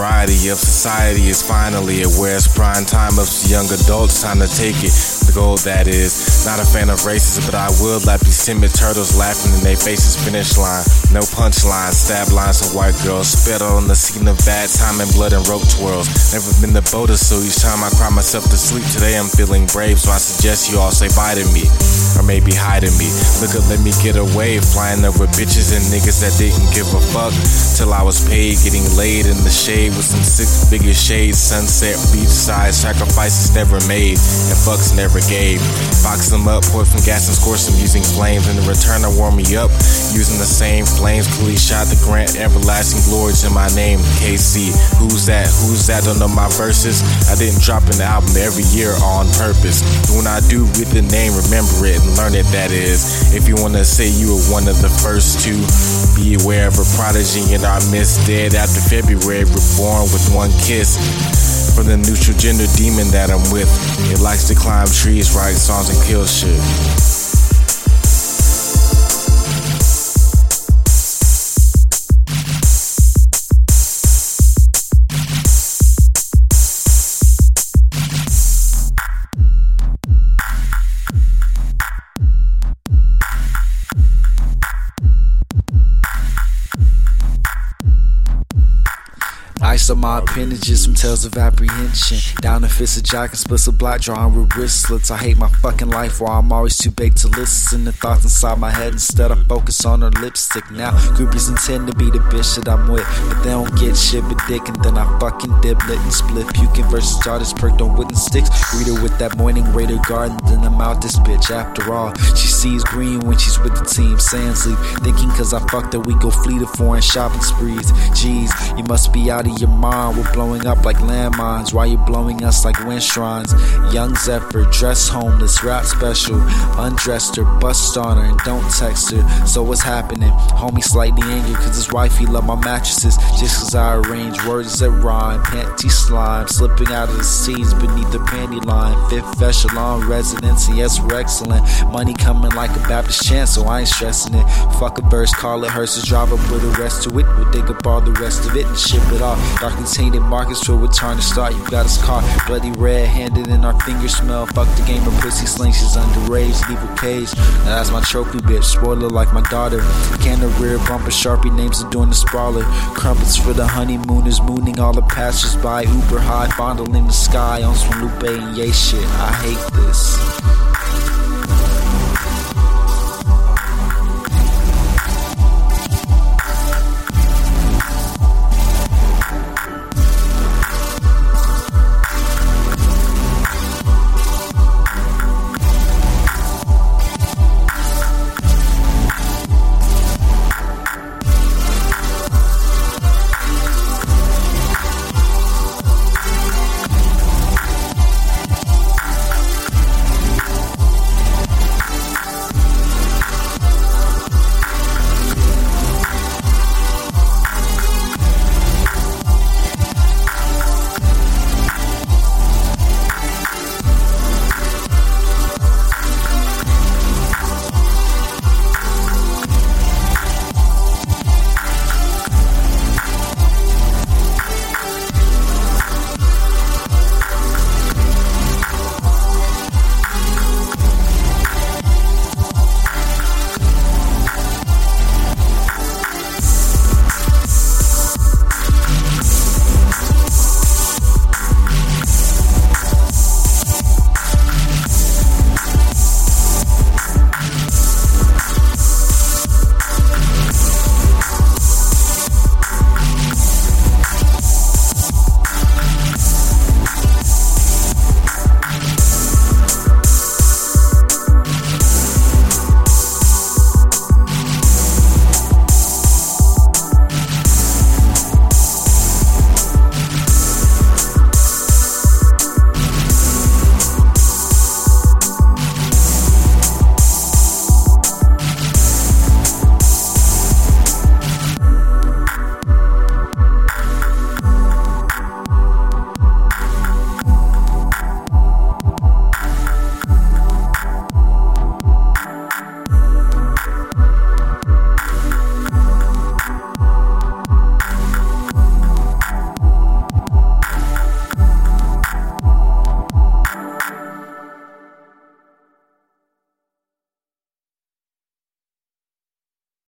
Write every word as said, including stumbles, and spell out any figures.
variety of society is finally aware. It's prime time of young adults, time to take it. The goal that is. Not a fan of races, but I will lap these timid turtles laughing in their faces. Finish line, no punchline, stab lines of white girls. Spit on the scene of bad time and blood and rope twirls. Never been the boater, so each time I cry myself to sleep. Today I'm feeling brave, so I suggest you all say bye to me. Or maybe hi to me. Look up, let me get away. Flying up with bitches and niggas that didn't give a fuck. Till I was paid, getting laid in the shade with some six figure shades. Sunset, beachside, sacrifices never made, and fucks never gave. Box them up, pour some gas and score some using flames. In the return, I warm me up using the same flames. Coolly shot the grant, everlasting glories in my name. K C, who's that? Who's that? Don't know my verses. I didn't drop an album every year on purpose. When I do with the name, remember it and learn it. That is, if you wanna say you were one of the first to be aware of a prodigy in our midst, dead after February, reborn with one kiss. From the neutral gender demon that I'm with. It likes to climb trees, write songs, and kill shit. Ice on my appendages from tales of apprehension. Down in fist of jack and splits of black drawing with wristlets. I hate my fucking life while I'm always too big to listen to thoughts inside my head. Instead I focus on her lipstick. Now groupies intend to be the bitch that I'm with, but they don't get shit but dick, and then I fucking dip, lit and split. Puking versus artists perked on wooden sticks. Read her with that morning Raider garden, then I'm out this bitch. After all, she sees green when she's with the team. Sands leave, thinking cause I fucked her we go flee to foreign shopping sprees. Jeez, you must be out of your mind. We're blowing up like landmines while you're blowing us like wind shrines. Young Zephyr, dress homeless, rap special. Undressed her, bust on her, and don't text her. So what's happening? Homie slightly angry cause his wifey love my mattresses. Just cause I arrange words that rhyme. Panty slime slipping out of the seams beneath the panty line. Fifth echelon residency, yes we're excellent. Money coming like a Baptist chant, so I ain't stressing it. Fuck a verse, call it hers to drive up with the rest to it. We'll dig up all the rest of it and ship it off. Darkly tainted markets filled with tarnished start. You got us caught, bloody red handed and our fingers smell. Fuck the game of pussy sling, she's underage, leave a cage. Now that's my trophy bitch, spoiler like my daughter. Can of rear bumper, Sharpie names are doing the sprawler. Crumpets for the honeymooners, mooning all the passers by. Uber high, fondling the sky on some Lupe and Ye shit. I hate this.